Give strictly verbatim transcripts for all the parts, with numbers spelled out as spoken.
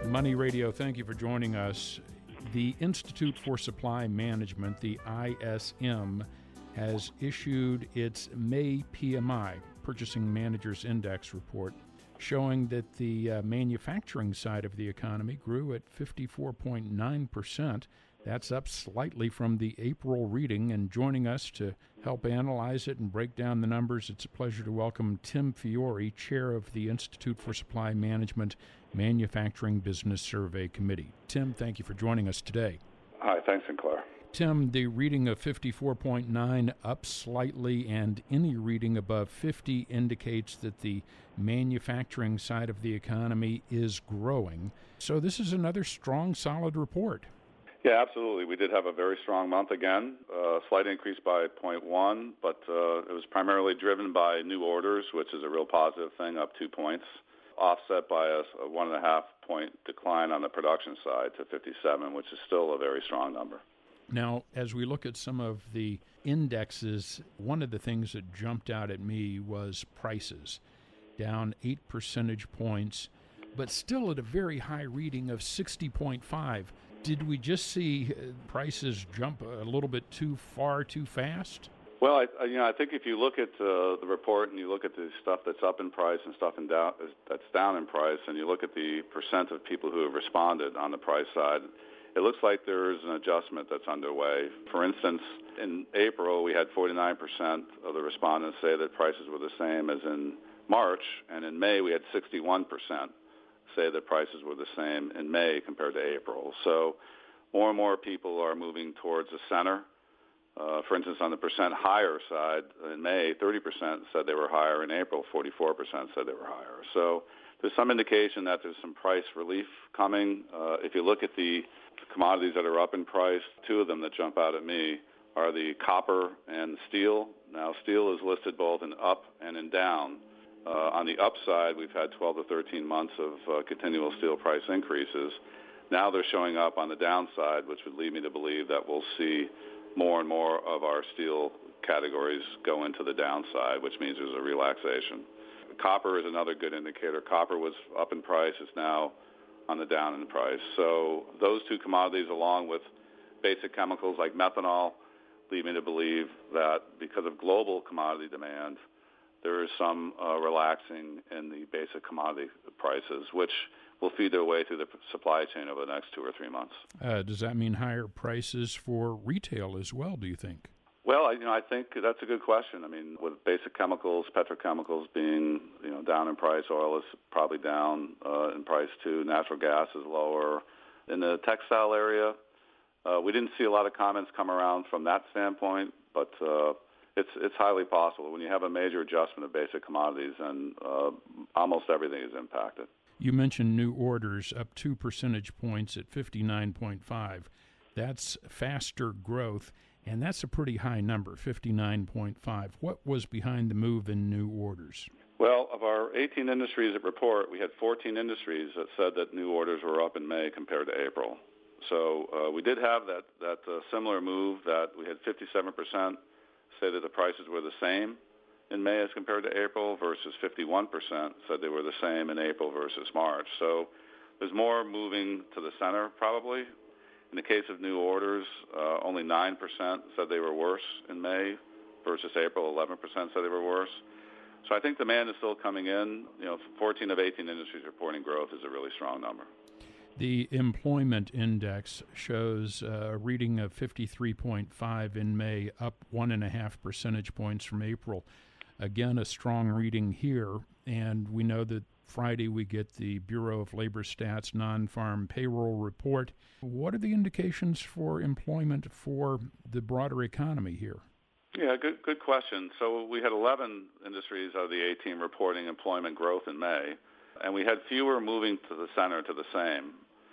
Money Radio, thank you for joining us. The Institute for Supply Management, the I S M, has issued its May P M I, Purchasing Managers Index report, showing that the uh, manufacturing side of the economy grew at fifty-four point nine percent. That's up slightly from the April reading. And joining us to help analyze it and break down the numbers, it's a pleasure to welcome Tim Fiore, chair of the Institute for Supply Management Manufacturing Business Survey Committee. Tim, thank you for joining us today. Hi, thanks, Sinclair. Tim, the reading of fifty-four point nine up slightly, and any reading above fifty indicates that the manufacturing side of the economy is growing. So this is another strong, solid report. Yeah, absolutely. We did have a very strong month again, a uh, slight increase by zero point one, but uh, it was primarily driven by new orders, which is a real positive thing, up two points, offset by a, a one and a half point decline on the production side to fifty-seven, which is still a very strong number. Now, as we look at some of the indexes, one of the things that jumped out at me was prices, down eight percentage points, but still at a very high reading of sixty point five. Did we just see prices jump a little bit too far, too fast? Well, I, you know, I think if you look at uh, the report and you look at the stuff that's up in price and stuff in down, that's down in price, and you look at the percent of people who have responded on the price side, it looks like there is an adjustment that's underway. For instance, in April, we had forty-nine percent of the respondents say that prices were the same as in March, and in May, we had sixty-one percent say that prices were the same in May compared to April. So more and more people are moving towards the center. Uh, for instance, on the percent higher side, in May, thirty percent said they were higher. In April, forty-four percent said they were higher. So there's some indication that there's some price relief coming. Uh, if you look at the commodities that are up in price, two of them that jump out at me are the copper and steel. Now, steel is listed both in up and in down. Uh, on the upside, we've had twelve to thirteen months of uh, continual steel price increases. Now they're showing up on the downside, which would lead me to believe that we'll see more and more of our steel categories go into the downside, which means there's a relaxation. Copper is another good indicator. Copper was up in price, is now on the down in price. So those two commodities, along with basic chemicals like methanol, lead me to believe that because of global commodity demand, there is some uh, relaxing in the basic commodity prices, which will feed their way through the supply chain over the next two or three months. Uh, does that mean higher prices for retail as well, do you think? Well, I, you know, I think that's a good question. I mean, with basic chemicals, petrochemicals being, you know, down in price, oil is probably down uh, in price too. Natural gas is lower. In the textile area, uh, we didn't see a lot of comments come around from that standpoint, but uh, it's it's highly possible. When you have a major adjustment of basic commodities, and uh, almost everything is impacted. You mentioned new orders up two percentage points at fifty-nine point five. That's faster growth. And that's a pretty high number, fifty-nine point five. What was behind the move in new orders? Well, of our eighteen industries that report, we had fourteen industries that said that new orders were up in May compared to April. So uh, we did have that, that uh, similar move that we had fifty-seven percent say that the prices were the same in May as compared to April versus fifty-one percent said they were the same in April versus March. So there's more moving to the center probably. In the case of new orders, uh, only nine percent said they were worse in May versus April, eleven percent said they were worse. So I think demand is still coming in. You know, fourteen of eighteen industries reporting growth is a really strong number. The employment index shows a reading of fifty-three point five in May, up one and a half percentage points from April. Again, a strong reading here, and we know that Friday we get the Bureau of Labor Stats non-farm payroll report. What are the indications for employment for the broader economy here? Yeah, good good question. So we had eleven industries out of the eighteen reporting employment growth in May, and we had fewer moving to the center to the same.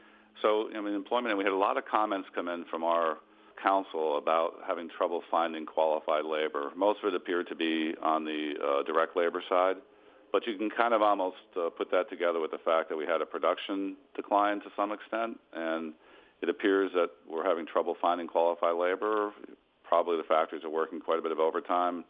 So, I mean, employment, and we had a lot of comments come in from our council about having trouble finding qualified labor. Most of it appeared to be on the uh, direct labor side. But you can kind of almost uh, put that together with the fact that we had a production decline to some extent, and it appears that we're having trouble finding qualified labor. Probably the factories are working quite a bit of overtime.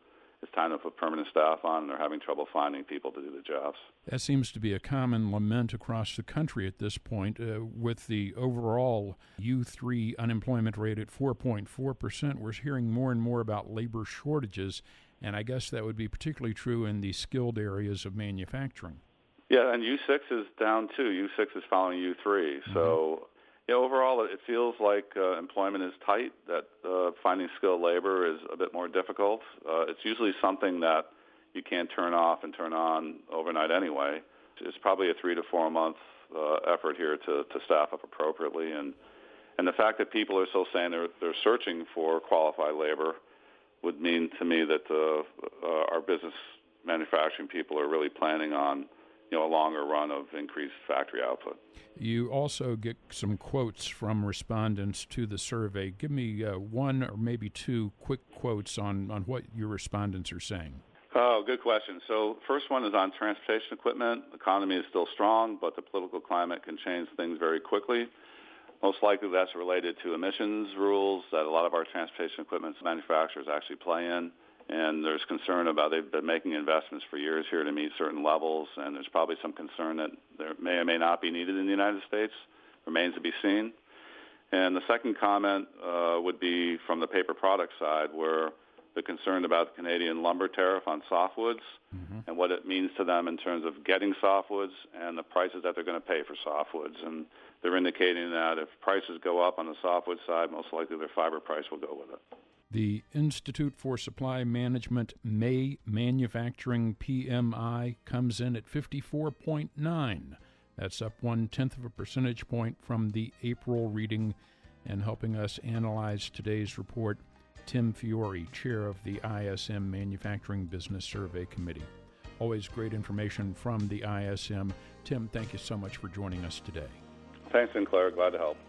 it's time to put permanent staff on, and they're having trouble finding people to do the jobs. That seems to be a common lament across the country at this point, uh, with the overall U three unemployment rate at four point four percent. We're hearing more and more about labor shortages, and I guess that would be particularly true in the skilled areas of manufacturing. Yeah, and U six is down too. U six is following U three. Mm-hmm. So yeah, overall, it feels like uh, employment is tight, that uh, finding skilled labor is a bit more difficult. Uh, it's usually something that you can't turn off and turn on overnight anyway. It's probably a three to four month uh, effort here to, to staff up appropriately. And, and the fact that people are still saying they're, they're searching for qualified labor would mean to me that uh, uh, our business manufacturing people are really planning on you know, a longer run of increased factory output. You also get some quotes from respondents to the survey. Give me uh, one or maybe two quick quotes on, on what your respondents are saying. Oh, good question. So first one is on transportation equipment. The economy is still strong, but the political climate can change things very quickly. Most likely that's related to emissions rules that a lot of our transportation equipment manufacturers actually play in. And there's concern about they've been making investments for years here to meet certain levels, and there's probably some concern that there may or may not be needed in the United States. Remains to be seen. And the second comment uh, would be from the paper product side, where they're concerned about the Canadian lumber tariff on softwoods mm-hmm. and what it means to them in terms of getting softwoods and the prices that they're going to pay for softwoods. And they're indicating that if prices go up on the softwood side, most likely their fiber price will go with it. The Institute for Supply Management May Manufacturing P M I comes in at fifty-four point nine. That's up one-tenth of a percentage point from the April reading. And helping us analyze today's report, Tim Fiore, chair of the I S M Manufacturing Business Survey Committee. Always great information from the I S M. Tim, thank you so much for joining us today. Thanks, Sinclair. Glad to help.